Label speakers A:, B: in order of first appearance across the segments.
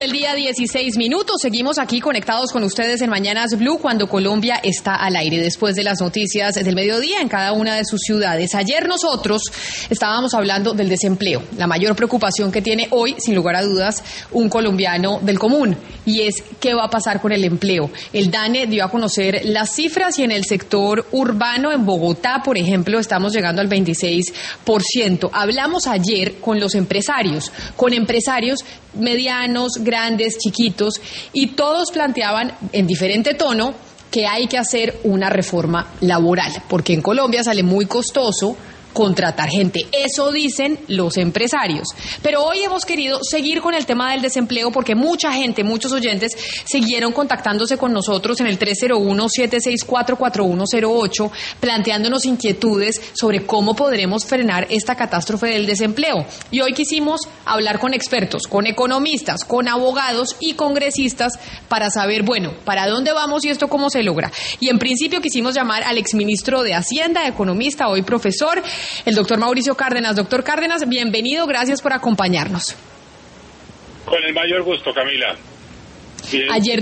A: El día 16 minutos, seguimos aquí conectados con ustedes en Mañanas Blue cuando Colombia está al aire después de las noticias del mediodía en cada una de sus ciudades. Ayer nosotros estábamos hablando del desempleo, la mayor preocupación que tiene hoy, sin lugar a dudas, un colombiano del común, y es qué va a pasar con el empleo. El DANE dio a conocer las cifras y en el sector urbano, en Bogotá, por ejemplo, estamos llegando al 26%. Hablamos ayer con los empresarios, medianos, grandes, chiquitos, y todos planteaban en diferente tono que hay que hacer una reforma laboral, porque en Colombia sale muy costoso contratar gente. Eso dicen los empresarios. Pero hoy hemos querido seguir con el tema del desempleo porque mucha gente, muchos oyentes, siguieron contactándose con nosotros en el 301-764-4108, planteándonos inquietudes sobre cómo podremos frenar esta catástrofe del desempleo. Y hoy quisimos hablar con expertos, con economistas, con abogados y congresistas para saber, bueno, para dónde vamos y esto cómo se logra. Y en principio quisimos llamar al exministro de Hacienda, economista, hoy profesor, el doctor Mauricio Cárdenas. Doctor Cárdenas, bienvenido, gracias por acompañarnos.
B: Con el mayor gusto, Camila. Bien,
A: ayer,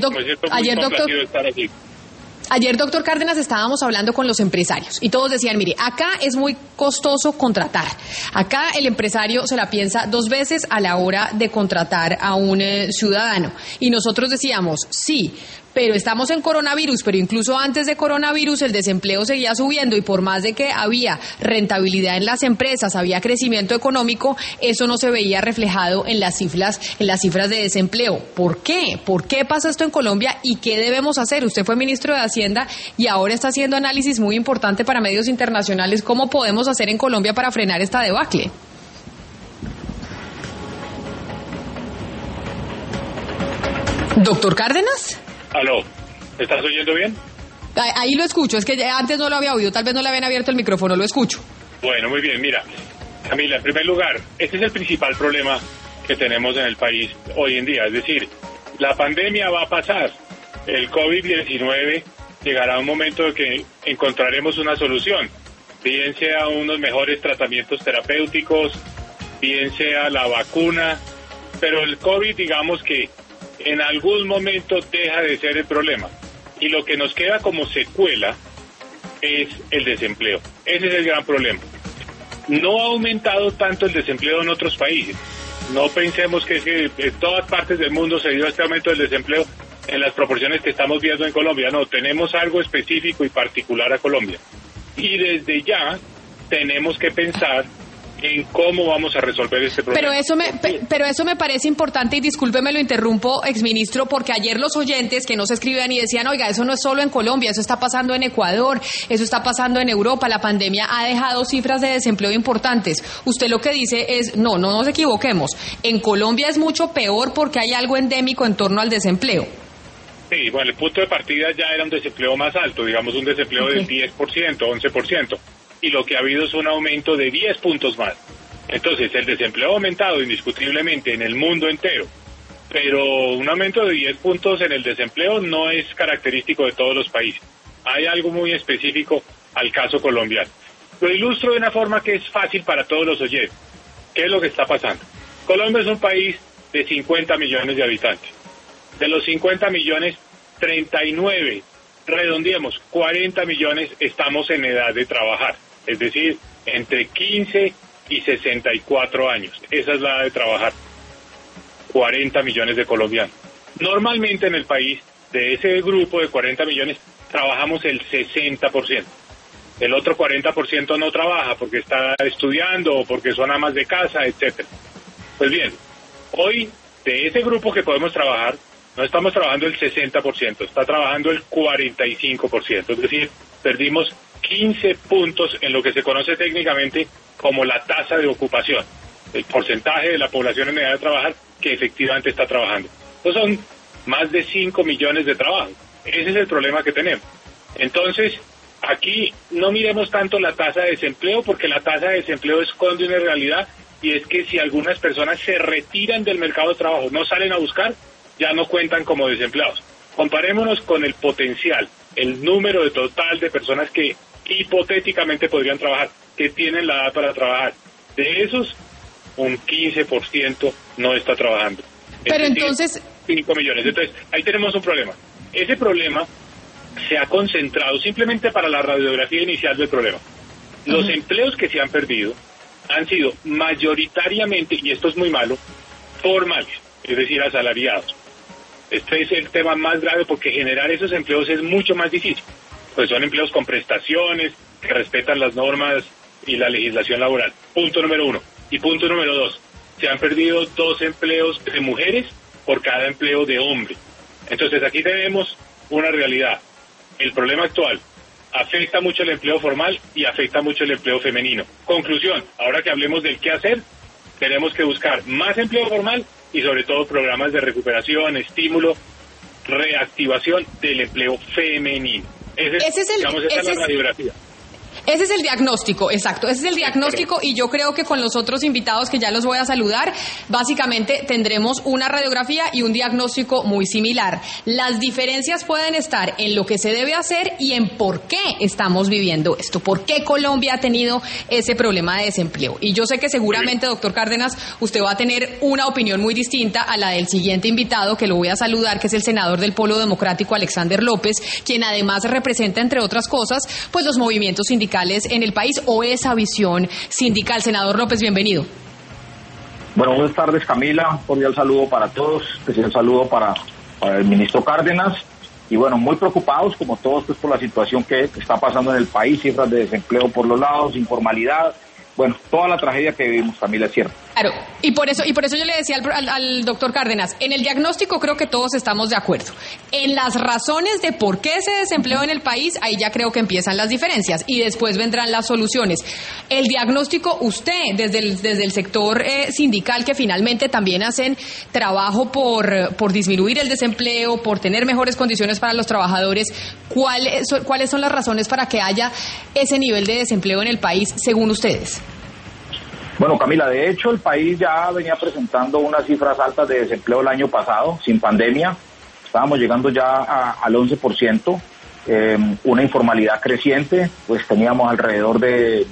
A: doctor Cárdenas, estábamos hablando con los empresarios y todos decían, mire, acá es muy costoso contratar. Acá el empresario se la piensa 2 veces a la hora de contratar a un ciudadano. Y nosotros decíamos, sí, pero estamos en coronavirus, pero incluso antes de coronavirus el desempleo seguía subiendo y por más de que había rentabilidad en las empresas, había crecimiento económico, eso no se veía reflejado en las cifras de desempleo. ¿Por qué? ¿Por qué pasa esto en Colombia y qué debemos hacer? Usted fue ministro de Hacienda y ahora está haciendo análisis muy importante para medios internacionales. ¿Cómo podemos hacer en Colombia para frenar esta debacle? ¿Doctor Cárdenas?
B: Aló, ¿me estás oyendo bien?
A: Ahí lo escucho, es que antes no lo había oído, tal vez no le habían abierto el micrófono, lo escucho.
B: Bueno, muy bien, mira, Camila, en primer lugar, este es el principal problema que tenemos en el país hoy en día, es decir, la pandemia va a pasar, el COVID-19 llegará a un momento en que encontraremos una solución, bien sea unos mejores tratamientos terapéuticos, bien sea la vacuna, pero el COVID, digamos que en algún momento deja de ser el problema y lo que nos queda como secuela es el desempleo. Ese es el gran problema. No ha aumentado tanto el desempleo en otros países. No pensemos que en todas partes del mundo se dio este aumento del desempleo en las proporciones que estamos viendo en Colombia. No, tenemos algo específico y particular a Colombia. Y desde ya tenemos que pensar en cómo vamos a resolver este problema.
A: Pero eso me parece importante y discúlpeme, lo interrumpo, exministro, porque ayer los oyentes que nos escribían y decían, oiga, eso no es solo en Colombia, eso está pasando en Ecuador, eso está pasando en Europa, la pandemia ha dejado cifras de desempleo importantes. Usted lo que dice es, no nos equivoquemos, en Colombia es mucho peor porque hay algo endémico en torno al desempleo.
B: Sí, bueno, el punto de partida ya era un desempleo más alto, digamos un desempleo del 10%, 11%. Y lo que ha habido es un aumento de 10 puntos más. Entonces, el desempleo ha aumentado indiscutiblemente en el mundo entero, pero un aumento de 10 puntos en el desempleo no es característico de todos los países. Hay algo muy específico al caso colombiano. Lo ilustro de una forma que es fácil para todos los oyentes. ¿Qué es lo que está pasando? Colombia es un país de 50 millones de habitantes. De los 50 millones, 39, redondeemos, 40 millones estamos en edad de trabajar. Es decir, entre 15 y 64 años. Esa es la edad de trabajar. 40 millones de colombianos. Normalmente en el país, de ese grupo de 40 millones, trabajamos el 60%. El otro 40% no trabaja porque está estudiando o porque son amas de casa, etcétera. Pues bien, hoy de ese grupo que podemos trabajar, no estamos trabajando el 60%, está trabajando el 45%. Es decir, perdimos 15 puntos en lo que se conoce técnicamente como la tasa de ocupación, el porcentaje de la población en edad de trabajar que efectivamente está trabajando. Entonces son más de 5 millones de trabajos. Ese es el problema que tenemos. Entonces, aquí no miremos tanto la tasa de desempleo, porque la tasa de desempleo esconde una realidad, y es que si algunas personas se retiran del mercado de trabajo, no salen a buscar, ya no cuentan como desempleados. Comparémonos con el potencial, el número de total de personas que hipotéticamente podrían trabajar, que tienen la edad para trabajar. De esos, un 15% no está trabajando.
A: Pero entonces...
B: 5 millones. Entonces, ahí tenemos un problema. Ese problema se ha concentrado simplemente para la radiografía inicial del problema. Los empleos que se han perdido han sido mayoritariamente, y esto es muy malo, formales, es decir, asalariados. Este es el tema más grave porque generar esos empleos es mucho más difícil. Pues son empleos con prestaciones, que respetan las normas y la legislación laboral. Punto número 1. Y punto número 2. Se han perdido 2 empleos de mujeres por cada empleo de hombre. Entonces aquí tenemos una realidad. El problema actual afecta mucho el empleo formal y afecta mucho el empleo femenino. Conclusión, ahora que hablemos del qué hacer, tenemos que buscar más empleo formal y sobre todo programas de recuperación, estímulo, reactivación del empleo femenino. Esa es la radiografía.
A: Ese es el diagnóstico, exacto, ese es el diagnóstico y yo creo que con los otros invitados que ya los voy a saludar, básicamente tendremos una radiografía y un diagnóstico muy similar. Las diferencias pueden estar en lo que se debe hacer y en por qué estamos viviendo esto, por qué Colombia ha tenido ese problema de desempleo. Y yo sé que seguramente, doctor Cárdenas, usted va a tener una opinión muy distinta a la del siguiente invitado, que lo voy a saludar, que es el senador del Polo Democrático, Alexander López, quien además representa, entre otras cosas, pues los movimientos sindicales en el país o esa visión sindical. Senador López, bienvenido.
C: Bueno, buenas tardes, Camila. Un cordial saludo para todos, especial saludo para el ministro Cárdenas. Y bueno, muy preocupados, como todos, pues por la situación que está pasando en el país, cifras de desempleo por los lados, informalidad. Bueno, toda la tragedia que vivimos, Camila, es cierto.
A: Claro, y por eso yo le decía al doctor Cárdenas, en el diagnóstico creo que todos estamos de acuerdo. En las razones de por qué se desempleó en el país, ahí ya creo que empiezan las diferencias y después vendrán las soluciones. El diagnóstico, usted, desde el sector sindical, que finalmente también hacen trabajo por disminuir el desempleo, por tener mejores condiciones para los trabajadores, ¿cuáles son las razones para que haya ese nivel de desempleo en el país, según ustedes?
C: Bueno, Camila, de hecho el país ya venía presentando unas cifras altas de desempleo el año pasado, sin pandemia. Estábamos llegando ya al 11%, una informalidad creciente, pues teníamos alrededor de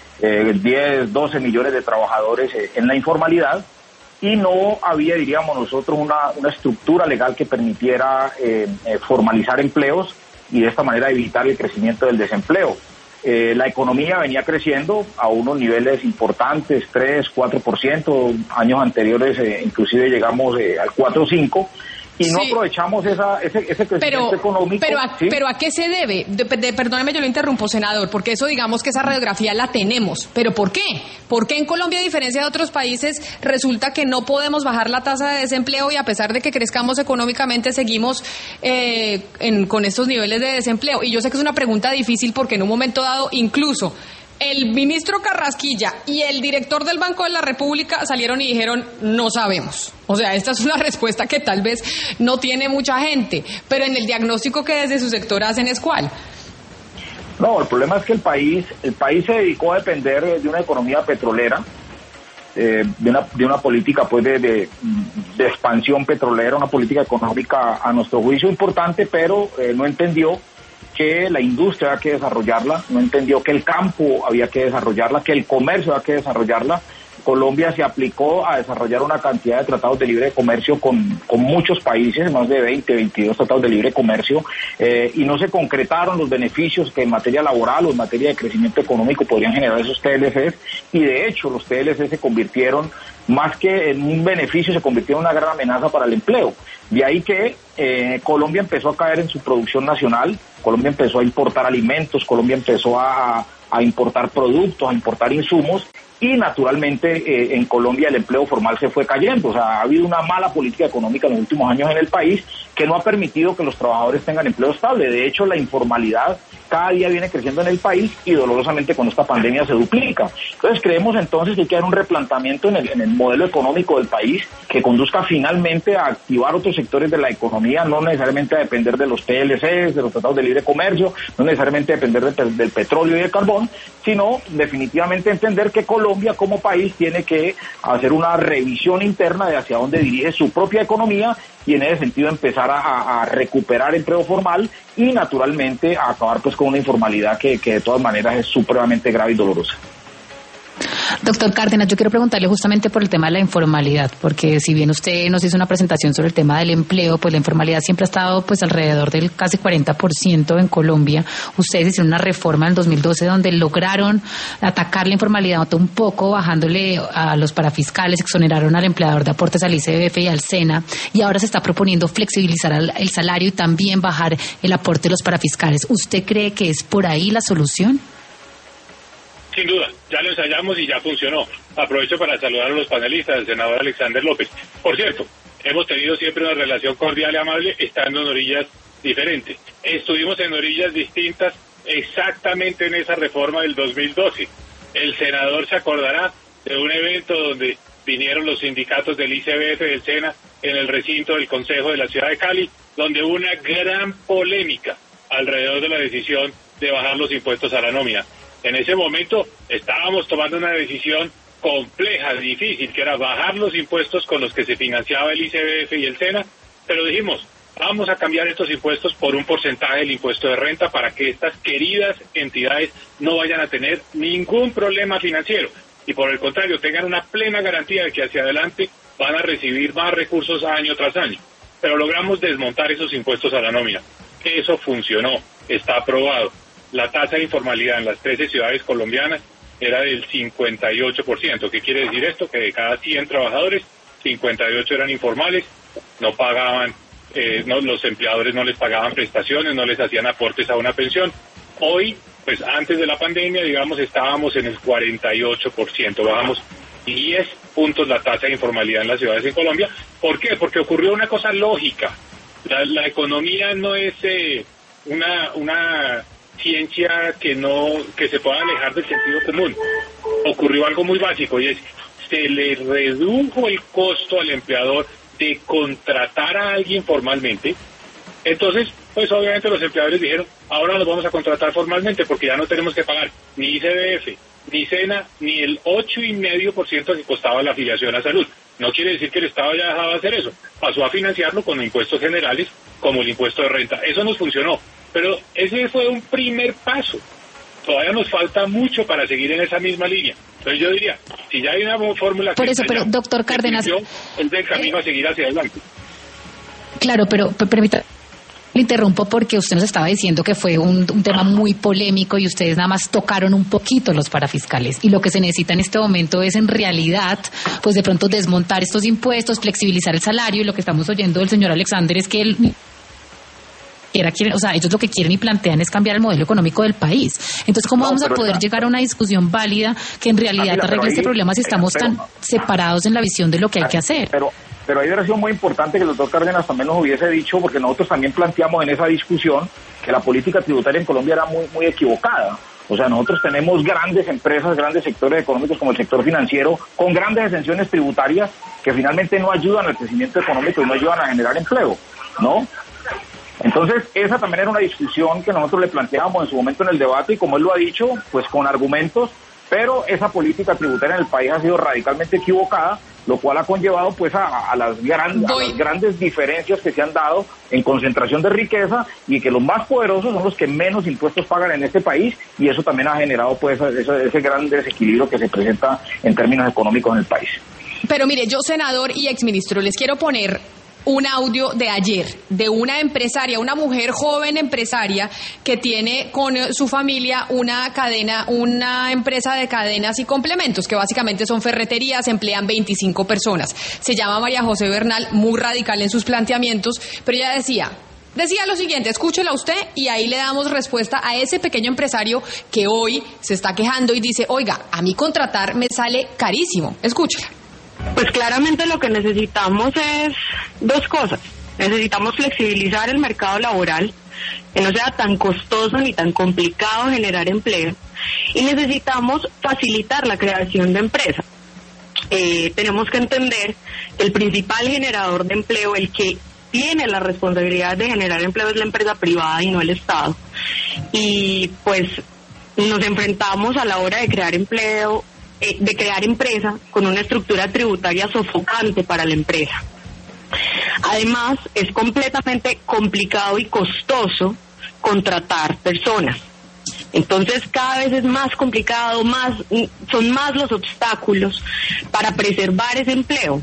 C: 10, 12 millones de trabajadores en la informalidad y no había, diríamos nosotros, una estructura legal que permitiera formalizar empleos y de esta manera evitar el crecimiento del desempleo. La economía venía creciendo a unos niveles importantes, 3, 4%, años anteriores inclusive llegamos al 4 o 5%, y no aprovechamos ese crecimiento económico.
A: Pero ¿a qué se debe? Perdóneme, yo lo interrumpo, senador, porque eso digamos que esa radiografía la tenemos. ¿Pero por qué? ¿Por qué en Colombia, a diferencia de otros países, resulta que no podemos bajar la tasa de desempleo y a pesar de que crezcamos económicamente seguimos con estos niveles de desempleo? Y yo sé que es una pregunta difícil porque en un momento dado incluso el ministro Carrasquilla y el director del Banco de la República salieron y dijeron, no sabemos. O sea, esta es una respuesta que tal vez no tiene mucha gente, pero en el diagnóstico que desde su sector hacen es ¿cuál?
C: No, el problema es que el país se dedicó a depender de una economía petrolera, de una política pues de expansión petrolera, una política económica a nuestro juicio importante, pero no entendió que la industria había que desarrollarla, no entendió que el campo había que desarrollarla, que el comercio había que desarrollarla. Colombia se aplicó a desarrollar una cantidad de tratados de libre comercio con muchos países, más de 22 tratados de libre comercio, y no se concretaron los beneficios que en materia laboral o en materia de crecimiento económico podrían generar esos TLCs, y de hecho los TLCs se convirtieron, más que en un beneficio, se convirtieron en una gran amenaza para el empleo. De ahí que Colombia empezó a caer en su producción nacional, Colombia empezó a importar alimentos, Colombia empezó a importar productos, a importar insumos, y naturalmente en Colombia el empleo formal se fue cayendo. O sea, ha habido una mala política económica en los últimos años en el país que no ha permitido que los trabajadores tengan empleo estable. De hecho, la informalidad cada día viene creciendo en el país y dolorosamente con esta pandemia se duplica. Entonces creemos entonces que hay que dar un replanteamiento en el modelo económico del país que conduzca finalmente a activar otros sectores de la economía, no necesariamente a depender de los TLCs, de los tratados de libre comercio, no necesariamente depender del petróleo y del carbón, sino definitivamente entender que Colombia como país tiene que hacer una revisión interna de hacia dónde dirige su propia economía y en ese sentido empezar a recuperar empleo formal y naturalmente a acabar pues con una informalidad que de todas maneras es supremamente grave y dolorosa.
D: Doctor Cárdenas, yo quiero preguntarle justamente por el tema de la informalidad, porque si bien usted nos hizo una presentación sobre el tema del empleo, pues la informalidad siempre ha estado pues alrededor del casi 40% en Colombia. Ustedes hicieron una reforma en el 2012 donde lograron atacar la informalidad un poco, bajándole a los parafiscales, exoneraron al empleador de aportes al ICBF y al SENA, y ahora se está proponiendo flexibilizar el salario y también bajar el aporte de los parafiscales. ¿Usted cree que es por ahí la solución?
B: Sin duda, ya lo ensayamos y ya funcionó. Aprovecho para saludar a los panelistas, el senador Alexander López. Por cierto, hemos tenido siempre una relación cordial y amable, estando en orillas diferentes. Estuvimos en orillas distintas exactamente en esa reforma del 2012. El senador se acordará de un evento donde vinieron los sindicatos del ICBF, del SENA, en el recinto del Consejo de la Ciudad de Cali, donde hubo una gran polémica alrededor de la decisión de bajar los impuestos a la nómina. En ese momento estábamos tomando una decisión compleja, difícil, que era bajar los impuestos con los que se financiaba el ICBF y el SENA, pero dijimos, vamos a cambiar estos impuestos por un porcentaje del impuesto de renta para que estas queridas entidades no vayan a tener ningún problema financiero y por el contrario tengan una plena garantía de que hacia adelante van a recibir más recursos año tras año. Pero logramos desmontar esos impuestos a la nómina. Eso funcionó, está aprobado. La tasa de informalidad en las 13 ciudades colombianas era del 58%. ¿Qué quiere decir esto? Que de cada 100 trabajadores, 58 eran informales, no pagaban, los empleadores no les pagaban prestaciones, no les hacían aportes a una pensión. Hoy, pues antes de la pandemia, digamos, estábamos en el 48%, bajamos 10 puntos la tasa de informalidad en las ciudades en Colombia. ¿Por qué? Porque ocurrió una cosa lógica. La economía no es una ciencia que se pueda alejar del sentido común. Ocurrió algo muy básico y es se le redujo el costo al empleador de contratar a alguien formalmente. Entonces, pues obviamente los empleadores dijeron, ahora nos vamos a contratar formalmente porque ya no tenemos que pagar ni ICBF, ni SENA, ni el 8,5% que costaba la afiliación a salud. No quiere decir que el Estado haya dejado de hacer eso. Pasó a financiarlo con impuestos generales como el impuesto de renta. Eso nos funcionó. Pero ese fue un primer paso. Todavía nos falta mucho para seguir en esa misma línea. Entonces yo diría, si ya hay una fórmula...
D: Por eso, pero doctor Cárdenas...
B: Es del camino a seguir hacia adelante.
D: Claro, pero permítame, le interrumpo porque usted nos estaba diciendo que fue un tema muy polémico y ustedes nada más tocaron un poquito los parafiscales. Y lo que se necesita en este momento es en realidad, pues de pronto desmontar estos impuestos, flexibilizar el salario, y lo que estamos oyendo del señor Alexander es que él... ellos lo que quieren y plantean es cambiar el modelo económico del país. Entonces, ¿cómo vamos a poder llegar a una discusión válida que en realidad arregle este problema si estamos tan separados en la visión de lo que hay que hacer?
C: Pero ahí hubiera sido muy importante que el doctor Cárdenas también nos hubiese dicho, porque nosotros también planteamos en esa discusión que la política tributaria en Colombia era muy, muy equivocada. O sea, nosotros tenemos grandes empresas, grandes sectores económicos como el sector financiero, con grandes exenciones tributarias que finalmente no ayudan al crecimiento económico y no ayudan a generar empleo, ¿no? Entonces, esa también era una discusión que nosotros le planteábamos en su momento en el debate y como él lo ha dicho, pues con argumentos, pero esa política tributaria en el país ha sido radicalmente equivocada, lo cual ha conllevado pues a las grandes diferencias que se han dado en concentración de riqueza y que los más poderosos son los que menos impuestos pagan en este país y eso también ha generado pues ese gran desequilibrio que se presenta en términos económicos en el país.
A: Pero mire, yo senador y exministro, les quiero poner un audio de ayer de una empresaria, una mujer joven empresaria que tiene con su familia una empresa de cadenas y complementos, que básicamente son ferreterías, emplean 25 personas. Se llama María José Bernal, muy radical en sus planteamientos, pero ella decía lo siguiente, escúchela usted y ahí le damos respuesta a ese pequeño empresario que hoy se está quejando y dice, oiga, a mí contratar me sale carísimo. Escúchela.
E: Pues claramente lo que necesitamos es dos cosas. Necesitamos flexibilizar el mercado laboral, que no sea tan costoso ni tan complicado generar empleo. Y necesitamos facilitar la creación de empresas. Tenemos que entender que el principal generador de empleo, el que tiene la responsabilidad de generar empleo, es la empresa privada y no el Estado. Y pues nos enfrentamos a la hora de crear empleo, de crear empresa con una estructura tributaria sofocante para la empresa. Además, es completamente complicado y costoso contratar personas. Entonces cada vez es más complicado, son más los obstáculos para preservar ese empleo.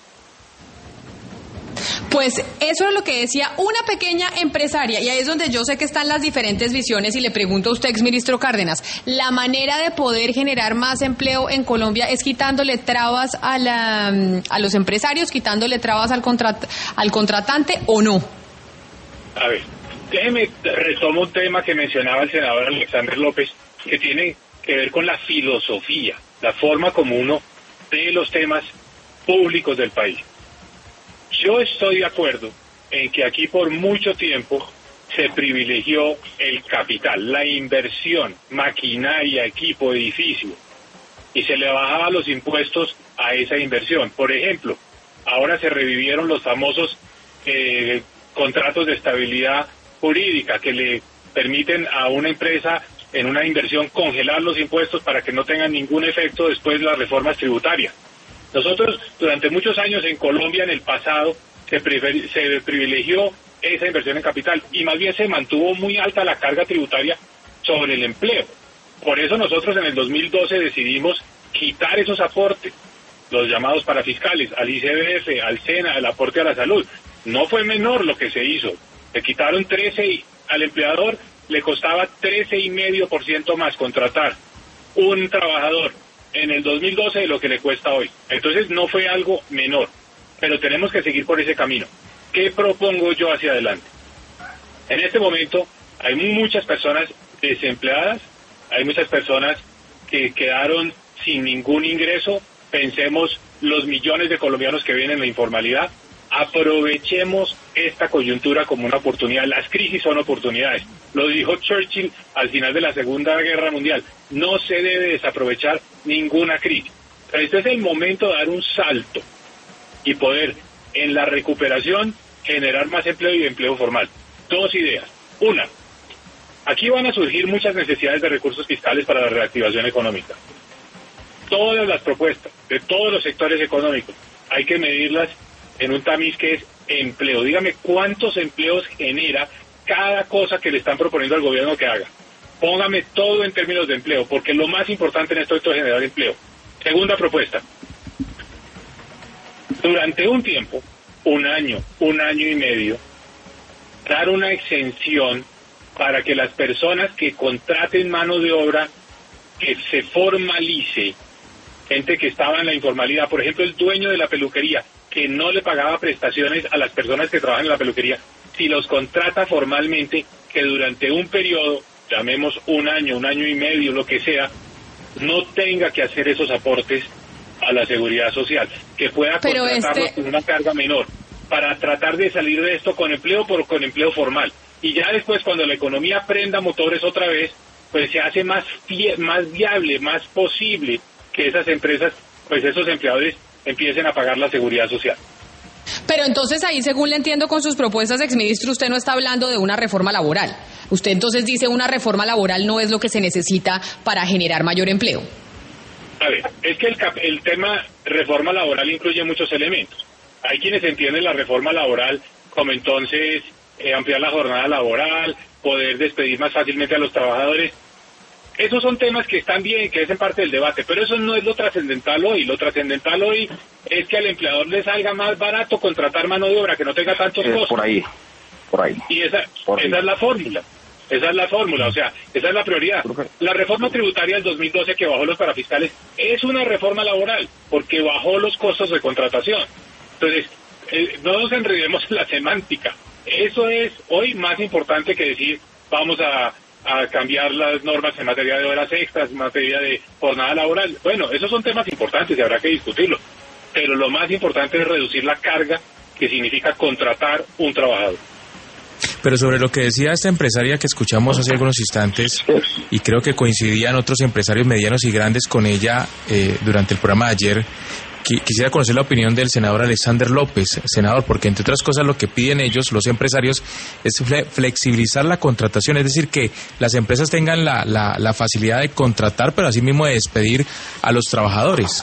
A: Pues eso es lo que decía una pequeña empresaria, y ahí es donde yo sé que están las diferentes visiones, y le pregunto a usted, exministro Cárdenas, ¿la manera de poder generar más empleo en Colombia es quitándole trabas a los empresarios, quitándole trabas al contratante o no?
B: A ver, retomo un tema que mencionaba el senador Alexander López, que tiene que ver con la filosofía, la forma como uno ve los temas públicos del país. Yo estoy de acuerdo en que aquí por mucho tiempo se privilegió el capital, la inversión, maquinaria, equipo, edificio, y se le bajaba los impuestos a esa inversión. Por ejemplo, ahora se revivieron los famosos contratos de estabilidad jurídica que le permiten a una empresa en una inversión congelar los impuestos para que no tengan ningún efecto después de las reformas tributarias. Nosotros durante muchos años en Colombia, en el pasado, se privilegió esa inversión en capital y más bien se mantuvo muy alta la carga tributaria sobre el empleo. Por eso nosotros en el 2012 decidimos quitar esos aportes, los llamados parafiscales, al ICBF, al SENA, el aporte a la salud. No fue menor lo que se hizo. Le quitaron 13 al empleador, le costaba 13,5% más contratar un trabajador en el 2012 de lo que le cuesta hoy. Entonces no fue algo menor, pero tenemos que seguir por ese camino. ¿Qué propongo yo hacia adelante? En este momento hay muchas personas desempleadas, hay muchas personas que quedaron sin ningún ingreso. Pensemos los millones de colombianos que viven en la informalidad. Aprovechemos esta coyuntura como una oportunidad. Las crisis son oportunidades. Lo dijo Churchill al final de la Segunda Guerra Mundial. No se debe desaprovechar ninguna crisis. Pero este es el momento de dar un salto y poder, en la recuperación, generar más empleo y empleo formal. Dos ideas. Una, aquí van a surgir muchas necesidades de recursos fiscales para la reactivación económica. Todas las propuestas de todos los sectores económicos hay que medirlas en un tamiz que es empleo. Dígame cuántos empleos genera cada cosa que le están proponiendo al gobierno que haga. Póngame todo en términos de empleo, porque lo más importante en esto es generar empleo. Segunda propuesta. Durante un tiempo, un año y medio, dar una exención para que las personas que contraten mano de obra, que se formalice, gente que estaba en la informalidad, por ejemplo, el dueño de la peluquería, que no le pagaba prestaciones a las personas que trabajan en la peluquería, si los contrata formalmente, que durante un periodo, llamemos un año y medio, lo que sea, no tenga que hacer esos aportes a la seguridad social, que pueda contratarlos con una carga menor, para tratar de salir de esto con empleo formal. Y ya después, cuando la economía prenda motores otra vez, pues se hace más viable, más posible que esas empresas, pues esos empleadores empiecen a pagar la seguridad social.
A: Pero entonces ahí, según le entiendo con sus propuestas, exministro, usted no está hablando de una reforma laboral. Usted entonces dice una reforma laboral no es lo que se necesita para generar mayor empleo.
B: A ver, es que el tema reforma laboral incluye muchos elementos. Hay quienes entienden la reforma laboral como entonces ampliar la jornada laboral, poder despedir más fácilmente a los trabajadores. Esos son temas que están bien, que hacen parte del debate, pero eso no es lo trascendental hoy. Lo trascendental hoy es que al empleador le salga más barato contratar mano de obra, que no tenga tantos costos.
C: Por ahí.
B: Y esa es la fórmula. O sea, esa es la prioridad. La reforma tributaria del 2012 que bajó los parafiscales es una reforma laboral, porque bajó los costos de contratación. Entonces, no nos enredemos en la semántica. Eso es hoy más importante que decir vamos a cambiar las normas en materia de horas extras, en materia de jornada laboral. Bueno, esos son temas importantes y habrá que discutirlos. Pero lo más importante es reducir la carga que significa contratar un trabajador.
F: Pero sobre lo que decía esta empresaria que escuchamos hace algunos instantes, y creo que coincidían otros empresarios medianos y grandes con ella durante el programa de ayer, quisiera conocer la opinión del senador Alexander López. Senador, porque entre otras cosas lo que piden ellos, los empresarios, es flexibilizar la contratación, es decir, que las empresas tengan la facilidad de contratar, pero asimismo de despedir a los trabajadores.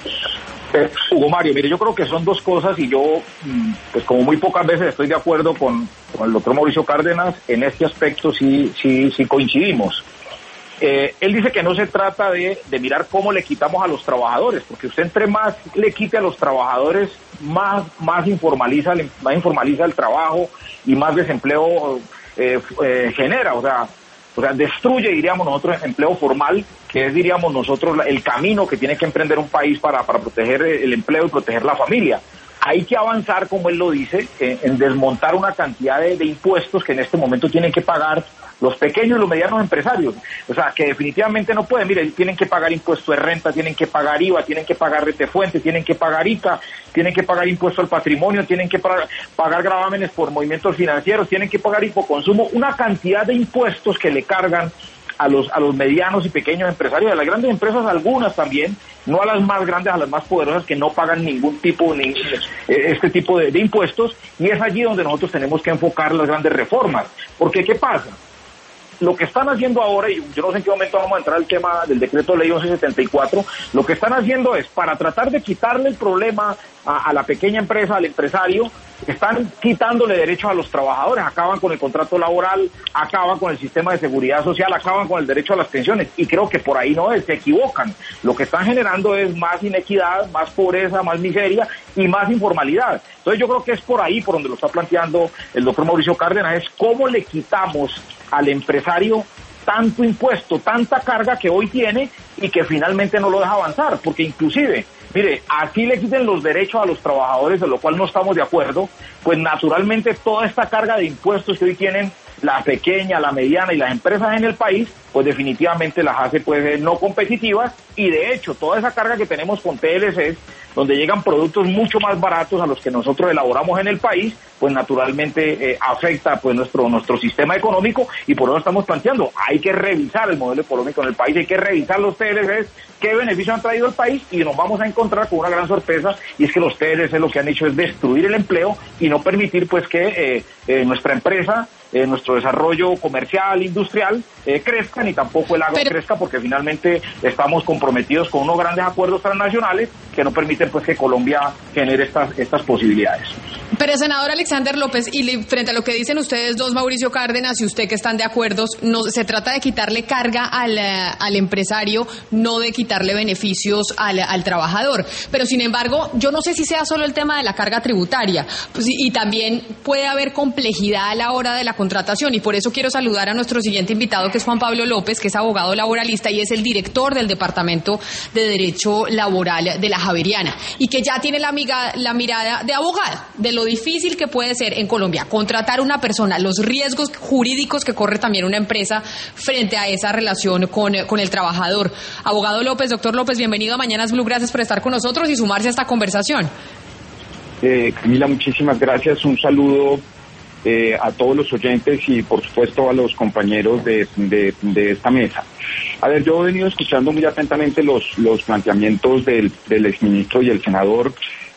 C: Hugo Mario, mire, yo creo que son dos cosas y yo, pues como muy pocas veces estoy de acuerdo con el doctor Mauricio Cárdenas, en este aspecto sí coincidimos. Él dice que no se trata de mirar cómo le quitamos a los trabajadores, porque usted entre más le quite a los trabajadores, más informaliza el trabajo y más desempleo genera, o sea, destruye, diríamos nosotros, el empleo formal, que es, diríamos nosotros, el camino que tiene que emprender un país para proteger el empleo y proteger la familia. Hay que avanzar, como él lo dice, en desmontar una cantidad de impuestos que en este momento tienen que pagar los pequeños y los medianos empresarios. O sea, que definitivamente no pueden. Mire, tienen que pagar impuesto de renta, tienen que pagar IVA, tienen que pagar retefuente, tienen que pagar ICA, tienen que pagar impuesto al patrimonio, tienen que pagar gravámenes por movimientos financieros, tienen que pagar hipoconsumo, una cantidad de impuestos que le cargan a los medianos y pequeños empresarios, a las grandes empresas algunas también, no a las más grandes, a las más poderosas que no pagan ningún tipo, este tipo de impuestos, y es allí donde nosotros tenemos que enfocar las grandes reformas. Porque, ¿qué pasa? Lo que están haciendo ahora, y yo no sé en qué momento vamos a entrar al tema del decreto de ley 1174, lo que están haciendo es, para tratar de quitarle el problema a la pequeña empresa, al empresario, están quitándole derechos a los trabajadores, acaban con el contrato laboral, acaban con el sistema de seguridad social, acaban con el derecho a las pensiones, y creo que por ahí no es, se equivocan. Lo que están generando es más inequidad, más pobreza, más miseria y más informalidad. Entonces yo creo que es por ahí por donde lo está planteando el doctor Mauricio Cárdenas, es cómo le quitamos al empresario tanto impuesto, tanta carga que hoy tiene y que finalmente no lo deja avanzar, porque inclusive, mire, así le quiten los derechos a los trabajadores, de lo cual no estamos de acuerdo, pues naturalmente toda esta carga de impuestos que hoy tienen la pequeña, la mediana y las empresas en el país, pues definitivamente las hace pues no competitivas, y de hecho toda esa carga que tenemos con TLCs, donde llegan productos mucho más baratos a los que nosotros elaboramos en el país, pues naturalmente afecta pues nuestro sistema económico, y por eso estamos planteando, hay que revisar el modelo económico en el país, hay que revisar los TLCs, qué beneficios han traído al país, y nos vamos a encontrar con una gran sorpresa, y es que los TLCs lo que han hecho es destruir el empleo y no permitir pues que nuestra empresa, nuestro desarrollo comercial, industrial, crezca, ni tampoco el agro crezca, porque finalmente estamos comprometidos con unos grandes acuerdos transnacionales que no permiten pues que Colombia genere estas posibilidades.
A: Pero, senador Alexander López, y frente a lo que dicen ustedes dos, Mauricio Cárdenas y usted, que están de acuerdo, no se trata de quitarle carga al empresario, no de quitarle beneficios al trabajador. Pero, sin embargo, yo no sé si sea solo el tema de la carga tributaria, pues, y también puede haber complejidad a la hora de la contratación, y por eso quiero saludar a nuestro siguiente invitado, que es Juan Pablo López, que es abogado laboralista y es el director del Departamento de Derecho Laboral de la Javeriana, y que ya tiene la mirada de abogado, de lo difícil que puede ser en Colombia contratar a una persona, los riesgos jurídicos que corre también una empresa frente a esa relación con el trabajador. Abogado López, doctor López, bienvenido a Mañanas Blue, gracias por estar con nosotros y sumarse a esta conversación.
G: Camila, muchísimas gracias, un saludo a todos los oyentes y por supuesto a los compañeros de esta mesa. A ver, yo he venido escuchando muy atentamente los planteamientos del exministro y el senador,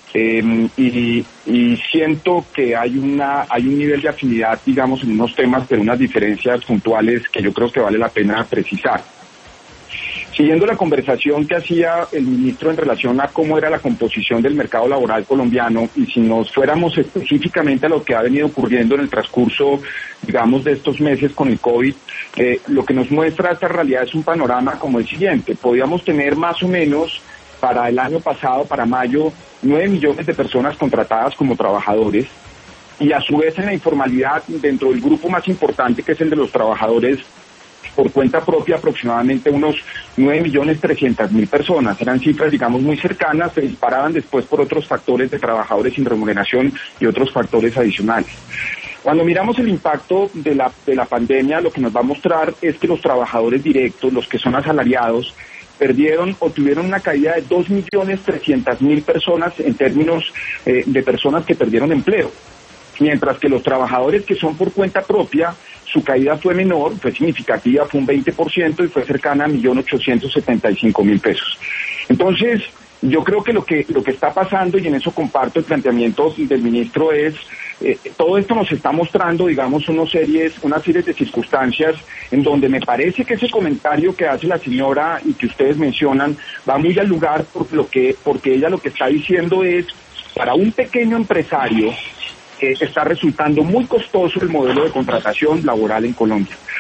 G: y siento que hay un nivel de afinidad, digamos, en unos temas, pero unas diferencias puntuales que yo creo que vale la pena precisar. Siguiendo la conversación que hacía el ministro en relación a cómo era la composición del mercado laboral colombiano, y si nos fuéramos específicamente a lo que ha venido ocurriendo en el transcurso, digamos, de estos meses con el COVID, lo que nos muestra esta realidad es un panorama como el siguiente. Podíamos tener más o menos para el año pasado, para mayo, 9 millones de personas contratadas como trabajadores, y a su vez en la informalidad, dentro del grupo más importante, que es el de los trabajadores por cuenta propia, aproximadamente unos 9.300.000 personas. Eran cifras, digamos, muy cercanas, se disparaban después por otros factores de trabajadores sin remuneración y otros factores adicionales. Cuando miramos el impacto de la pandemia, lo que nos va a mostrar es que los trabajadores directos, los que son asalariados, perdieron o tuvieron una caída de 2.300.000 personas en términos de personas que perdieron empleo, mientras que los trabajadores que son por cuenta propia, su caída fue menor, fue significativa, fue un 20% y fue cercana a 1.875.000 pesos. Entonces, yo creo que lo que está pasando, y en eso comparto el planteamiento del ministro, es todo esto nos está mostrando, digamos, una serie de circunstancias en donde me parece que ese comentario que hace la señora y que ustedes mencionan va muy al lugar, porque ella lo que está diciendo es, para un pequeño empresario está resultando muy costoso el modelo de contratación laboral en Colombia.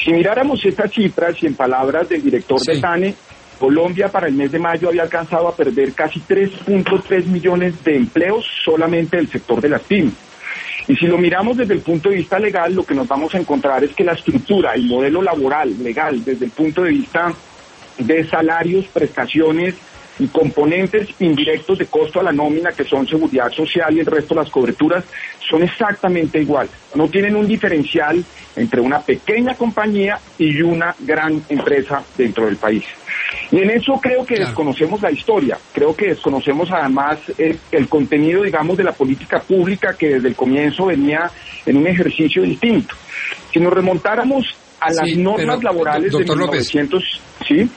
G: Si miráramos estas cifras y en palabras del director de TANE, Colombia para el mes de mayo había alcanzado a perder casi 3.3 millones de empleos solamente del sector de las pymes. Y si lo miramos desde el punto de vista legal, lo que nos vamos a encontrar es que la estructura, el modelo laboral, legal, desde el punto de vista de salarios, prestaciones y componentes indirectos de costo a la nómina, que son seguridad social y el resto de las coberturas, son exactamente iguales. No tienen un diferencial entre una pequeña compañía y una gran empresa dentro del país. Y en eso creo que desconocemos la historia, creo que desconocemos además el contenido, digamos, de la política pública que desde el comienzo venía en un ejercicio distinto. Si nos remontáramos a las normas laborales de 1900... ¿Sí?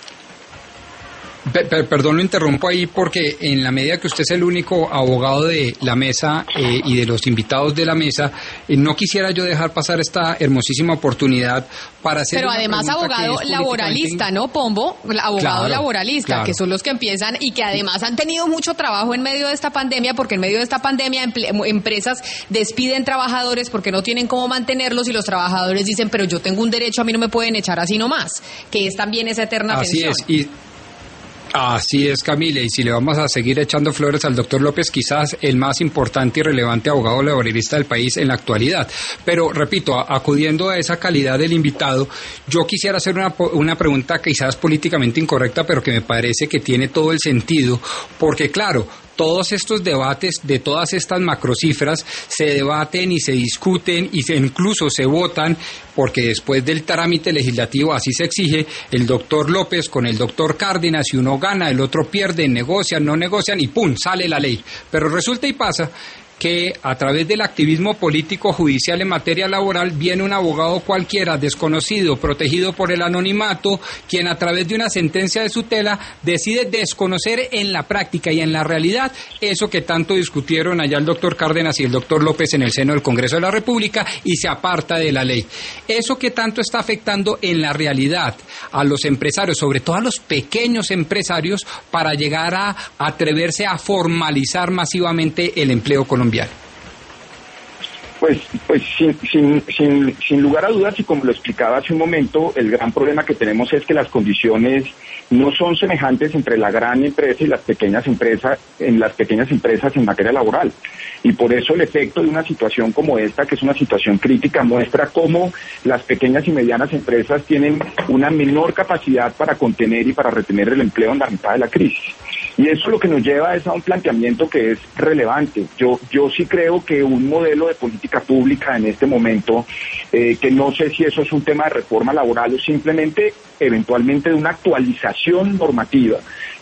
H: Perdón, lo interrumpo ahí porque en la medida que usted es el único abogado de la mesa y de los invitados de la mesa, no quisiera yo dejar pasar esta hermosísima oportunidad para hacer...
A: Pero además abogado laboralista, ¿no, Pombo? Abogado laboralista, que son los que empiezan y que además han tenido mucho trabajo en medio de esta pandemia, porque en medio de esta pandemia empresas despiden trabajadores porque no tienen cómo mantenerlos y los trabajadores dicen, pero yo tengo un derecho, a mí no me pueden echar así nomás, que es también esa eterna tensión.
H: Así es, Camila, y si le vamos a seguir echando flores al doctor López, quizás el más importante y relevante abogado laboralista del país en la actualidad. Pero, repito, acudiendo a esa calidad del invitado, yo quisiera hacer una pregunta quizás políticamente incorrecta, pero que me parece que tiene todo el sentido, porque claro, todos estos debates de todas estas macrocifras se debaten y se discuten y incluso se votan, porque después del trámite legislativo así se exige, el doctor López con el doctor Cárdenas, y uno gana, el otro pierde, negocian, no negocian y ¡pum!, sale la ley. Pero resulta y pasa que a través del activismo político judicial en materia laboral viene un abogado cualquiera, desconocido, protegido por el anonimato, quien a través de una sentencia de tutela decide desconocer en la práctica y en la realidad eso que tanto discutieron allá el doctor Cárdenas y el doctor López en el seno del Congreso de la República, y se aparta de la ley. Eso que tanto está afectando en la realidad a los empresarios, sobre todo a los pequeños empresarios, para llegar a atreverse a formalizar masivamente el empleo colombiano.
G: Pues sin lugar a dudas, y como lo explicaba hace un momento, el gran problema que tenemos es que las condiciones no son semejantes entre la gran empresa y las pequeñas empresas en materia laboral. Y por eso el efecto de una situación como esta, que es una situación crítica, muestra cómo las pequeñas y medianas empresas tienen una menor capacidad para contener y para retener el empleo en la mitad de la crisis. Y eso lo que nos lleva es a un planteamiento que es relevante. Yo sí creo que un modelo de política pública en este momento, que no sé si eso es un tema de reforma laboral o simplemente eventualmente de una actualización normativa,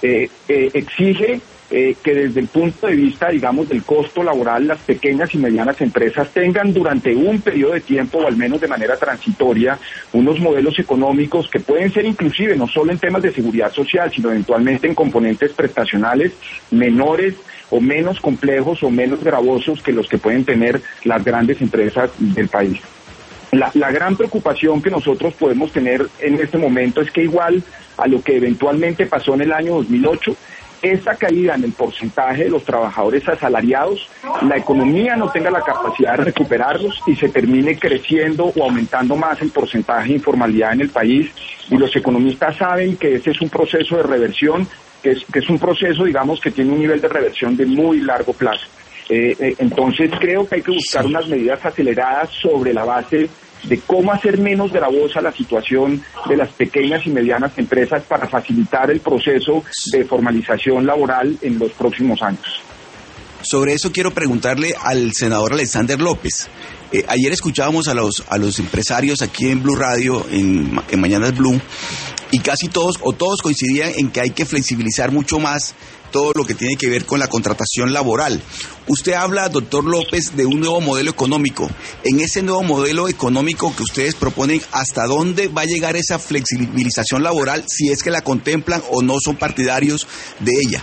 G: exige que desde el punto de vista, digamos, del costo laboral, las pequeñas y medianas empresas tengan durante un periodo de tiempo, o al menos de manera transitoria, unos modelos económicos que pueden ser inclusive no solo en temas de seguridad social, sino eventualmente en componentes prestacionales menores o menos complejos o menos gravosos que los que pueden tener las grandes empresas del país. La gran preocupación que nosotros podemos tener en este momento es que, igual a lo que eventualmente pasó en el año 2008, esa caída en el porcentaje de los trabajadores asalariados, la economía no tenga la capacidad de recuperarlos y se termine creciendo o aumentando más el porcentaje de informalidad en el país. Y los economistas saben que ese es un proceso de reversión, que es un proceso, digamos, que tiene un nivel de reversión de muy largo plazo. Entonces creo que hay que buscar unas medidas aceleradas sobre la base de cómo hacer menos gravosa la situación de las pequeñas y medianas empresas para facilitar el proceso de formalización laboral en los próximos años.
I: Sobre eso quiero preguntarle al senador Alexander López. Ayer escuchábamos a los empresarios aquí en Blue Radio, en Mañanas Blue, y casi todos coincidían en que hay que flexibilizar mucho más todo lo que tiene que ver con la contratación laboral. Usted habla, doctor López, de un nuevo modelo económico. En ese nuevo modelo económico que ustedes proponen, ¿hasta dónde va a llegar esa flexibilización laboral, si es que la contemplan o no son partidarios de ella?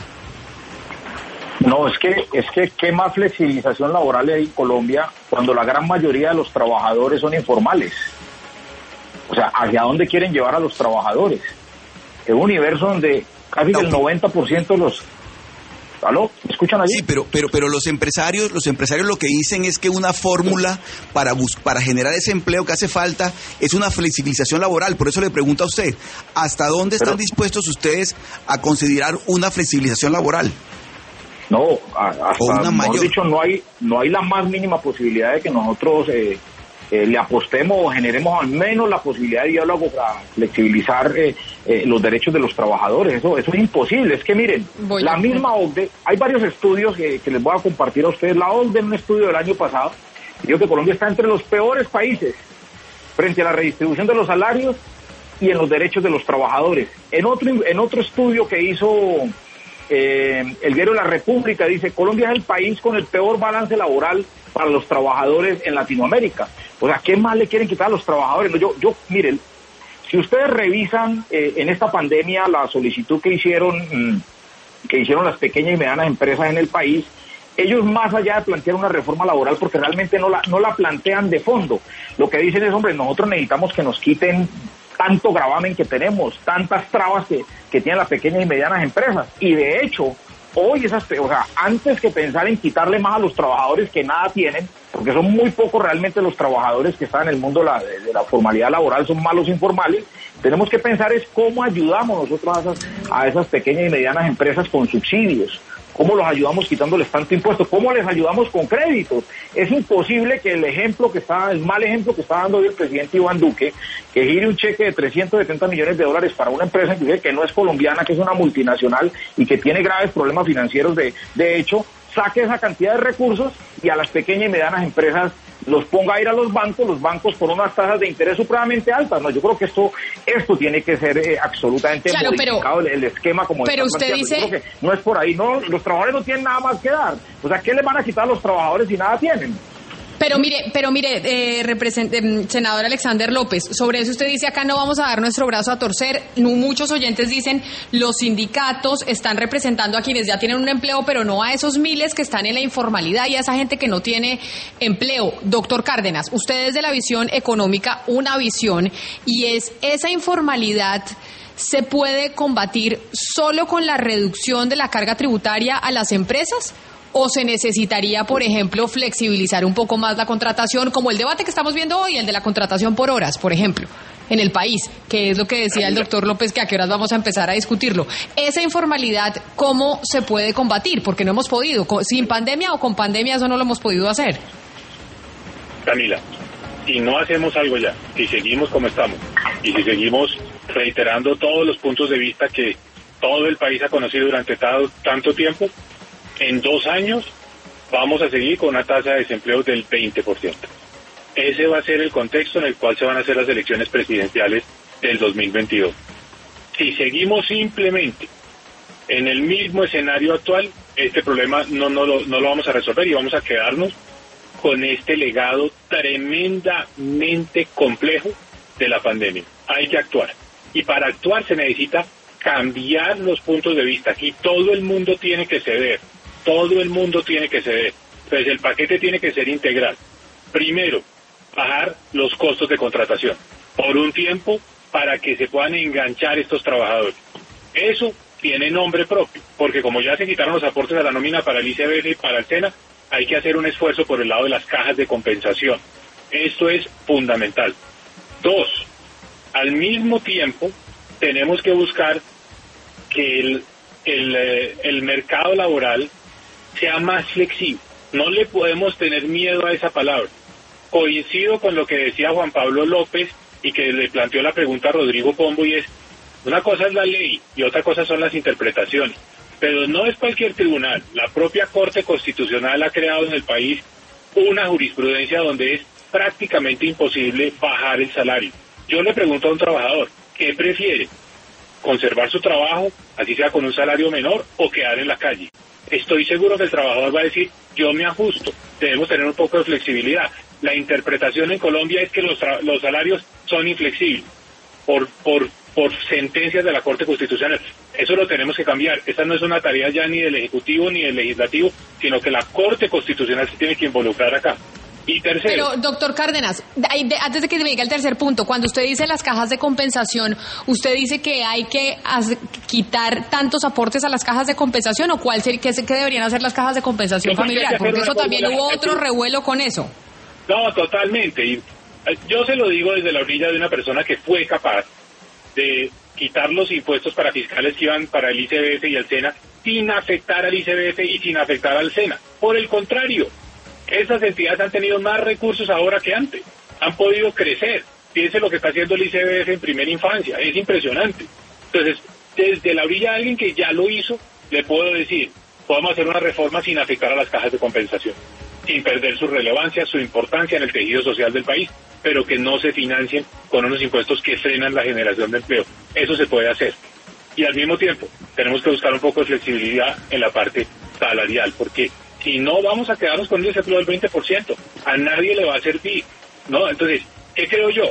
C: No, es que ¿qué más flexibilización laboral hay en Colombia cuando la gran mayoría de los trabajadores son informales? O sea, ¿hacia dónde quieren llevar a los trabajadores? Es un universo donde casi el 90% de los... ¿Aló? ¿Me escuchan allí?
I: Sí, pero los empresarios lo que dicen es que una fórmula para generar ese empleo que hace falta es una flexibilización laboral. Por eso le pregunto a usted, ¿hasta dónde están dispuestos ustedes a considerar una flexibilización laboral?
C: No, hasta, mejor dicho, no hay la más mínima posibilidad de que nosotros le apostemos o generemos al menos la posibilidad de diálogo para flexibilizar los derechos de los trabajadores. Eso es imposible. Es que miren, la misma OCDE, hay varios estudios que les voy a compartir a ustedes. La OCDE, en un estudio del año pasado, dijo que Colombia está entre los peores países frente a la redistribución de los salarios y en los derechos de los trabajadores. En otro estudio que hizo el diario La República, dice: Colombia es el país con el peor balance laboral para los trabajadores en Latinoamérica. O sea, ¿qué más le quieren quitar a los trabajadores? Miren, si ustedes revisan en esta pandemia la solicitud que hicieron las pequeñas y medianas empresas en el país, ellos, más allá de plantear una reforma laboral, porque realmente no la plantean de fondo, lo que dicen es: hombre, nosotros necesitamos que nos quiten tanto gravamen que tenemos, tantas trabas que tienen las pequeñas y medianas empresas. Y de hecho, hoy antes que pensar en quitarle más a los trabajadores que nada tienen, porque son muy pocos realmente los trabajadores que están en el mundo de la formalidad laboral, son malos informales, tenemos que pensar es cómo ayudamos nosotros a esas pequeñas y medianas empresas con subsidios, cómo los ayudamos quitándoles tanto impuesto, cómo les ayudamos con créditos. Es imposible que el mal ejemplo que está dando hoy el presidente Iván Duque, que gire un cheque de $370 millones para una empresa que no es colombiana, que es una multinacional y que tiene graves problemas financieros, de hecho, saque esa cantidad de recursos y a las pequeñas y medianas empresas los ponga a ir a los bancos por unas tasas de interés supremamente altas. No, yo creo que esto tiene que ser absolutamente modificado, el esquema como
A: pero usted dice,
C: yo creo que no es por ahí. No, los trabajadores no tienen nada más que dar. O sea, ¿qué le van a quitar a los trabajadores si nada tienen?
A: Pero mire, senador Alexander López, sobre eso usted dice: acá no vamos a dar nuestro brazo a torcer. Muchos oyentes dicen: los sindicatos están representando a quienes ya tienen un empleo, pero no a esos miles que están en la informalidad y a esa gente que no tiene empleo. Doctor Cárdenas, usted desde la visión económica, una visión, y es: esa informalidad ¿se puede combatir solo con la reducción de la carga tributaria a las empresas? ¿O se necesitaría, por ejemplo, flexibilizar un poco más la contratación, como el debate que estamos viendo hoy, el de la contratación por horas, por ejemplo, en el país, que es lo que decía el doctor López, que a qué horas vamos a empezar a discutirlo? Esa informalidad, ¿cómo se puede combatir? Porque no hemos podido, sin pandemia o con pandemia, eso no lo hemos podido hacer.
B: Camila, si no hacemos algo ya, si seguimos como estamos, y si seguimos reiterando todos los puntos de vista que todo el país ha conocido durante tanto tiempo, en 2 años vamos a seguir con una tasa de desempleo del 20%. Ese va a ser el contexto en el cual se van a hacer las elecciones presidenciales del 2022. Si seguimos simplemente en el mismo escenario actual, este problema no lo vamos a resolver y vamos a quedarnos con este legado tremendamente complejo de la pandemia. Hay que actuar. Y para actuar se necesita cambiar los puntos de vista. Aquí todo el mundo tiene que ceder. Todo el mundo tiene que ceder. Entonces el paquete tiene que ser integral. Primero, bajar los costos de contratación por un tiempo para que se puedan enganchar estos trabajadores. Eso tiene nombre propio, porque como ya se quitaron los aportes a la nómina para el ICBF y para el SENA, hay que hacer un esfuerzo por el lado de las cajas de compensación. Esto es fundamental. 2, al mismo tiempo tenemos que buscar que el mercado laboral sea más flexible. No le podemos tener miedo a esa palabra. Coincido con lo que decía Juan Pablo López y que le planteó la pregunta a Rodrigo Pombo, y es: una cosa es la ley y otra cosa son las interpretaciones. Pero no es cualquier tribunal. La propia Corte Constitucional ha creado en el país una jurisprudencia donde es prácticamente imposible bajar el salario. Yo le pregunto a un trabajador: ¿qué prefiere? ¿Conservar su trabajo, así sea con un salario menor, o quedar en la calle? Estoy seguro que el trabajador va a decir: yo me ajusto, debemos tener un poco de flexibilidad. La interpretación en Colombia es que los salarios son inflexibles por sentencias de la Corte Constitucional. Eso lo tenemos que cambiar. Esta no es una tarea ya ni del Ejecutivo ni del Legislativo, sino que la Corte Constitucional se tiene que involucrar acá. Y tercero.
A: Pero, doctor Cárdenas, antes de que me diga el tercer punto, cuando usted dice las cajas de compensación, ¿usted dice que hay que quitar tantos aportes a las cajas de compensación o qué deberían hacer las cajas de compensación familiar? Porque eso también hubo otro revuelo con eso.
B: No, totalmente. Y yo se lo digo desde la orilla de una persona que fue capaz de quitar los impuestos para fiscales que iban para el ICBF y el SENA sin afectar al ICBF y sin afectar al SENA. Por el contrario, esas entidades han tenido más recursos ahora que antes, han podido crecer. Piense lo que está haciendo el ICBF en primera infancia, es impresionante. Entonces, desde la orilla de alguien que ya lo hizo, le puedo decir, podemos hacer una reforma sin afectar a las cajas de compensación, sin perder su relevancia, su importancia en el tejido social del país, pero que no se financien con unos impuestos que frenan la generación de empleo. Eso se puede hacer. Y al mismo tiempo, tenemos que buscar un poco de flexibilidad en la parte salarial, porque si no, vamos a quedarnos con un desempleo del 20%. A nadie le va a servir, ¿no? Entonces, ¿qué creo yo?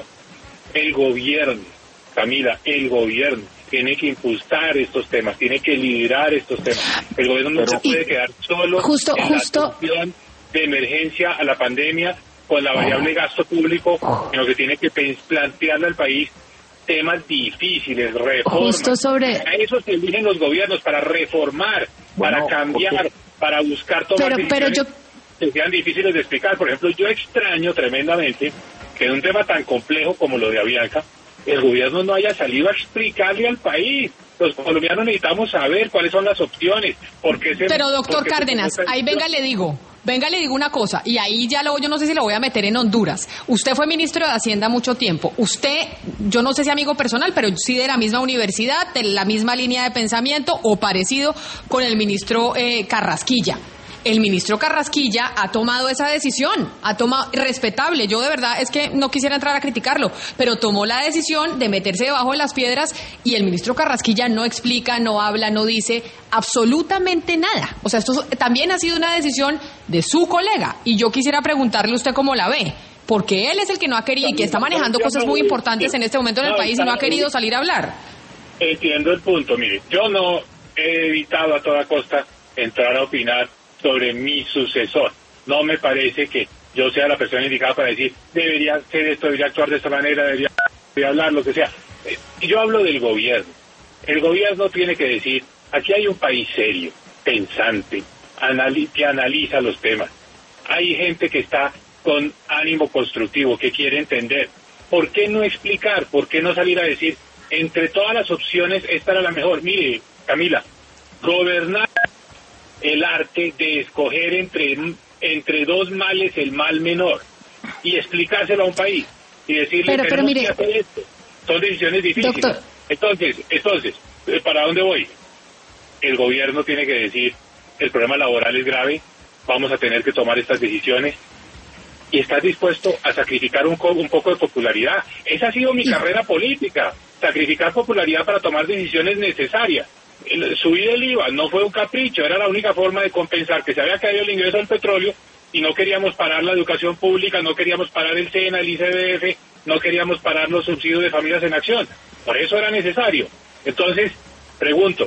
B: El gobierno, Camila, el gobierno tiene que impulsar estos temas, tiene que liderar estos temas. El gobierno no se puede quedar solo en la solución de emergencia a la pandemia con la variable gasto público, sino que tiene que plantearle al país temas difíciles, reformas. A eso se eligen los gobiernos, para reformar, para cambiar, para buscar tomar decisiones que sean difíciles de explicar. Por ejemplo, yo extraño tremendamente que en un tema tan complejo como lo de Avianca, el gobierno no haya salido a explicarle al país. Los colombianos necesitamos saber cuáles son las opciones.
A: Pero, doctor Cárdenas, ahí venga le digo una cosa, y ahí yo no sé si lo voy a meter en Honduras. Usted fue ministro de Hacienda mucho tiempo. Usted, yo no sé si amigo personal, pero sí de la misma universidad, de la misma línea de pensamiento o parecido con el ministro Carrasquilla. El ministro Carrasquilla ha tomado esa decisión, respetable, yo de verdad es que no quisiera entrar a criticarlo, pero tomó la decisión de meterse debajo de las piedras y el ministro Carrasquilla no explica, no habla, no dice absolutamente nada. O sea, esto también ha sido una decisión de su colega y yo quisiera preguntarle a usted cómo la ve, porque él es el que no ha querido y que está manejando cosas muy importantes en este momento en el país y no ha querido salir a hablar.
B: Entiendo el punto, mire, yo no he evitado a toda costa entrar a opinar sobre mi sucesor. No me parece que yo sea la persona indicada para decir debería hacer esto, debería actuar de esta manera, debería hablar, lo que sea. Yo hablo del gobierno. El gobierno tiene que decir, aquí hay un país serio, pensante, que analiza los temas. Hay gente que está con ánimo constructivo, que quiere entender. ¿Por qué no explicar? ¿Por qué no salir a decir, entre todas las opciones, esta era la mejor? Mire, Camila, gobernar el arte de escoger entre dos males el mal menor y explicárselo a un país y decirle pero mire, que hacer esto. Son decisiones difíciles. Doctor. Entonces, ¿para dónde voy? El gobierno tiene que decir, el problema laboral es grave, vamos a tener que tomar estas decisiones, y estás dispuesto a sacrificar un poco de popularidad. Esa ha sido mi carrera política, sacrificar popularidad para tomar decisiones necesarias. Subir el IVA no fue un capricho, era la única forma de compensar que se había caído el ingreso del petróleo y no queríamos parar la educación pública, no queríamos parar el SENA, el ICBF, no queríamos parar los subsidios de familias en acción. Por eso era necesario. Entonces, pregunto,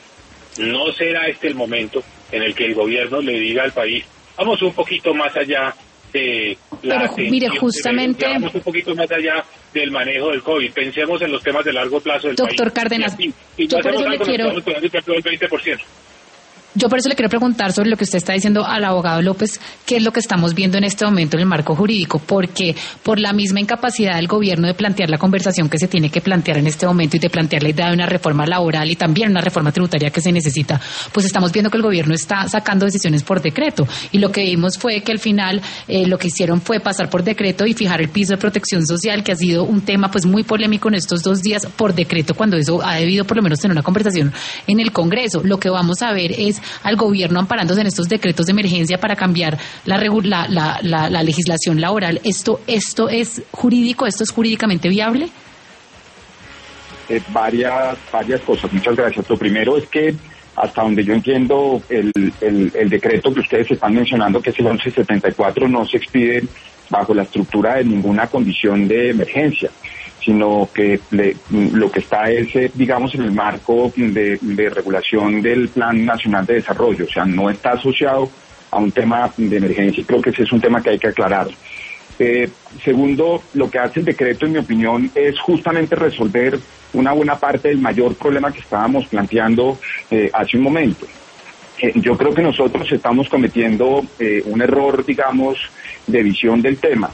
B: ¿no será este el momento en el que el gobierno le diga al país, vamos un poquito más allá de la atención,
D: mire, justamente
B: vamos un poquito más allá del manejo del COVID, pensemos en los temas de largo plazo del
D: doctor
B: país.
D: Cárdenas,
B: y
D: yo por eso le quiero...
B: el 20%.
D: Yo por eso le quiero preguntar sobre lo que usted está diciendo al abogado López, qué es lo que estamos viendo en este momento en el marco jurídico, porque por la misma incapacidad del gobierno de plantear la conversación que se tiene que plantear en este momento y de plantear la idea de una reforma laboral y también una reforma tributaria que se necesita, pues estamos viendo que el gobierno está sacando decisiones por decreto y lo que vimos fue que al final lo que hicieron fue pasar por decreto y fijar el piso de protección social, que ha sido un tema pues muy polémico en estos 2 días por decreto, cuando eso ha debido por lo menos tener una conversación en el Congreso. Lo que vamos a ver es al gobierno amparándose en estos decretos de emergencia para cambiar la legislación laboral. ¿Esto es jurídico? ¿Esto es jurídicamente viable?
G: Varias cosas. Muchas gracias. Lo primero es que hasta donde yo entiendo el decreto que ustedes están mencionando, que es el 1174, no se expide bajo la estructura de ninguna condición de emergencia, sino que lo que está es, digamos, en el marco de regulación del Plan Nacional de Desarrollo. O sea, no está asociado a un tema de emergencia, y creo que ese es un tema que hay que aclarar. Segundo, lo que hace el decreto, en mi opinión, es justamente resolver una buena parte del mayor problema que estábamos planteando hace un momento. Yo creo que nosotros estamos cometiendo un error, digamos, de visión del tema,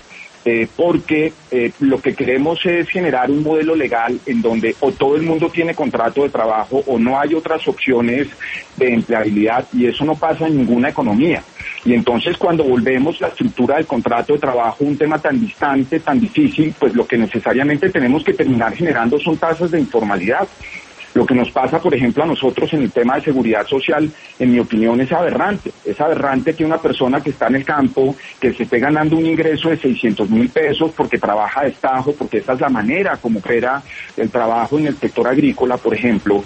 G: porque lo que queremos es generar un modelo legal en donde o todo el mundo tiene contrato de trabajo o no hay otras opciones de empleabilidad, y eso no pasa en ninguna economía. Y entonces, cuando volvemos la estructura del contrato de trabajo un tema tan distante, tan difícil, pues lo que necesariamente tenemos que terminar generando son tasas de informalidad. Lo que nos pasa, por ejemplo, a nosotros en el tema de seguridad social, en mi opinión, es aberrante. Es aberrante que una persona que está en el campo, que se esté ganando un ingreso de 600.000 pesos porque trabaja a destajo, porque esa es la manera como opera el trabajo en el sector agrícola, por ejemplo,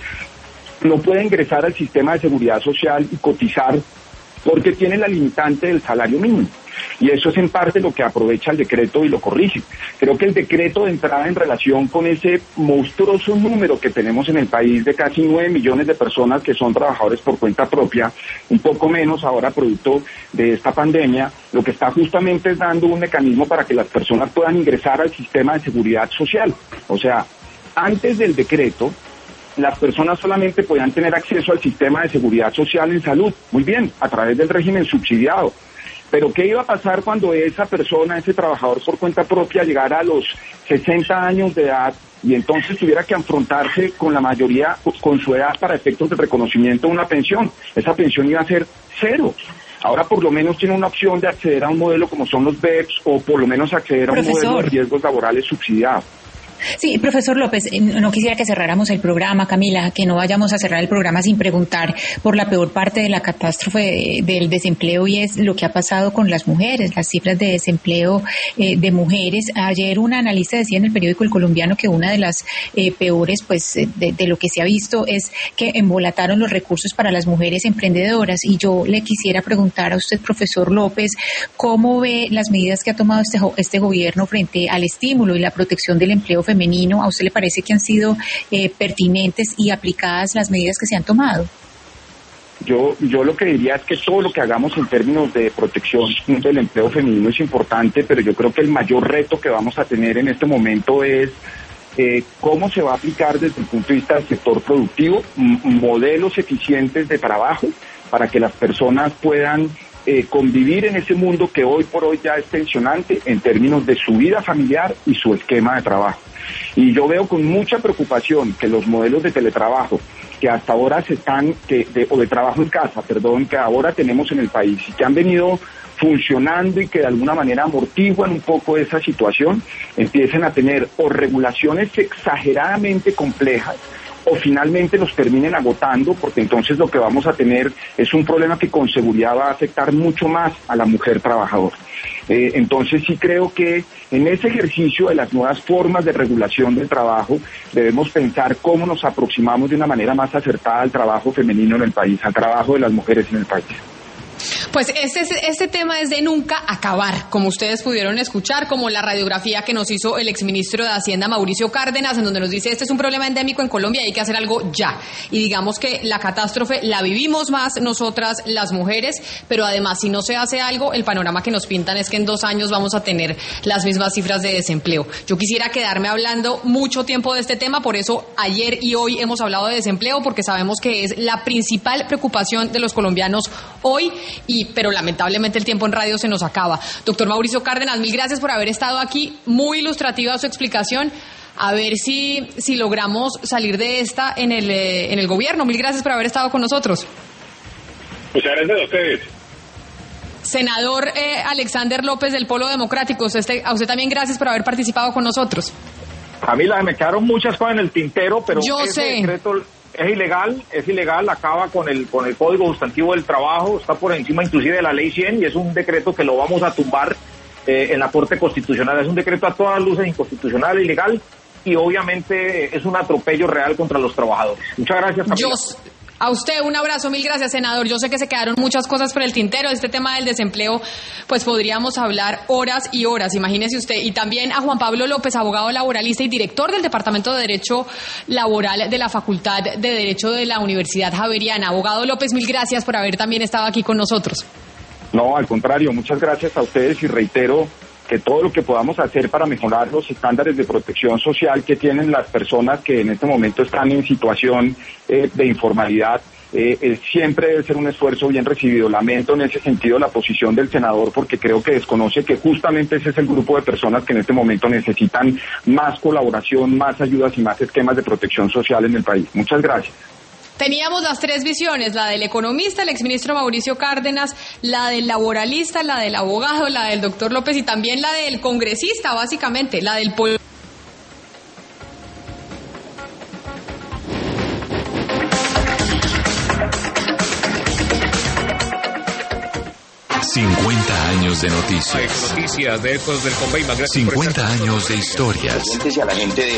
G: no puede ingresar al sistema de seguridad social y cotizar porque tiene la limitante del salario mínimo. Y eso es en parte lo que aprovecha el decreto y lo corrige. Creo que el decreto, de entrada, en relación con ese monstruoso número que tenemos en el país de casi 9 millones de personas que son trabajadores por cuenta propia, un poco menos ahora producto de esta pandemia, lo que está justamente es dando un mecanismo para que las personas puedan ingresar al sistema de seguridad social. O sea, antes del decreto, las personas solamente podían tener acceso al sistema de seguridad social en salud, muy bien, a través del régimen subsidiado. Pero ¿qué iba a pasar cuando esa persona, ese trabajador por cuenta propia, llegara a los 60 años de edad y entonces tuviera que afrontarse con la mayoría, con su edad, para efectos de reconocimiento de una pensión? Esa pensión iba a ser cero. Ahora por lo menos tiene una opción de acceder a un modelo como son los BEPS, o por lo menos acceder a un modelo de riesgos laborales subsidiado.
D: Sí, profesor López, no quisiera que cerráramos el programa, Camila, que no vayamos a cerrar el programa sin preguntar por la peor parte de la catástrofe del desempleo, y es lo que ha pasado con las mujeres, las cifras de desempleo de mujeres. Ayer un analista decía en el periódico El Colombiano que una de las peores, pues, de lo que se ha visto es que embolataron los recursos para las mujeres emprendedoras. Y yo le quisiera preguntar a usted, profesor López, ¿cómo ve las medidas que ha tomado este gobierno frente al estímulo y la protección del empleo femenino? ¿A usted le parece que han sido pertinentes y aplicadas las medidas que se han tomado?
G: Yo lo que diría es que todo lo que hagamos en términos de protección del empleo femenino es importante, pero yo creo que el mayor reto que vamos a tener en este momento es cómo se va a aplicar desde el punto de vista del sector productivo modelos eficientes de trabajo para que las personas puedan convivir en ese mundo que hoy por hoy ya es tensionante en términos de su vida familiar y su esquema de trabajo. Y yo veo con mucha preocupación que los modelos de teletrabajo que hasta ahora o de trabajo en casa, que ahora tenemos en el país y que han venido funcionando y que de alguna manera amortiguan un poco esa situación, empiecen a tener o regulaciones exageradamente complejas, o finalmente los terminen agotando, porque entonces lo que vamos a tener es un problema que con seguridad va a afectar mucho más a la mujer trabajadora. Entonces sí creo que en ese ejercicio de las nuevas formas de regulación del trabajo debemos pensar cómo nos aproximamos de una manera más acertada al trabajo femenino en el país, al trabajo de las mujeres en el país.
A: Pues este tema es de nunca acabar, como ustedes pudieron escuchar, como la radiografía que nos hizo el exministro de Hacienda, Mauricio Cárdenas, en donde nos dice: este es un problema endémico en Colombia y hay que hacer algo ya. Y digamos que la catástrofe la vivimos más nosotras, las mujeres, pero además, si no se hace algo, el panorama que nos pintan es que en 2 años vamos a tener las mismas cifras de desempleo. Yo quisiera quedarme hablando mucho tiempo de este tema, por eso ayer y hoy hemos hablado de desempleo, porque sabemos que es la principal preocupación de los colombianos hoy, pero lamentablemente el tiempo en radio se nos acaba. Doctor Mauricio Cárdenas, mil gracias por haber estado aquí, muy ilustrativa su explicación. A ver si logramos salir de esta en el gobierno. Mil gracias por haber estado con nosotros.
B: Muchas gracias a ustedes.
A: Senador Alexander López del Polo Democrático, a usted también gracias por haber participado con nosotros.
C: Camila, me quedaron muchas cosas en el tintero, pero
A: yo
C: ese
A: sé.
C: Decreto es ilegal, acaba con el Código Sustantivo del Trabajo, está por encima inclusive de la Ley 100, y es un decreto que lo vamos a tumbar en la Corte Constitucional. Es un decreto a todas luces inconstitucional, ilegal, y obviamente es un atropello real contra los trabajadores. Muchas gracias, Camila.
A: A usted un abrazo, mil gracias, senador. Yo sé que se quedaron muchas cosas por el tintero. Este tema del desempleo, pues podríamos hablar horas y horas, imagínese usted. Y también a Juan Pablo López, abogado laboralista y director del Departamento de Derecho Laboral de la Facultad de Derecho de la Universidad Javeriana. Abogado López, mil gracias por haber también estado aquí con nosotros.
G: No, al contrario, muchas gracias a ustedes y reitero que todo lo que podamos hacer para mejorar los estándares de protección social que tienen las personas que en este momento están en situación de informalidad, siempre debe ser un esfuerzo bien recibido. Lamento en ese sentido la posición del senador porque creo que desconoce que justamente ese es el grupo de personas que en este momento necesitan más colaboración, más ayudas y más esquemas de protección social en el país. Muchas gracias.
A: Teníamos las tres visiones, la del economista, el exministro Mauricio Cárdenas, la del laboralista, la del abogado, la del doctor López y también la del congresista, básicamente, la del
J: 50 años de noticias.
K: Noticias de estos del Convey.
J: 50 años de historias.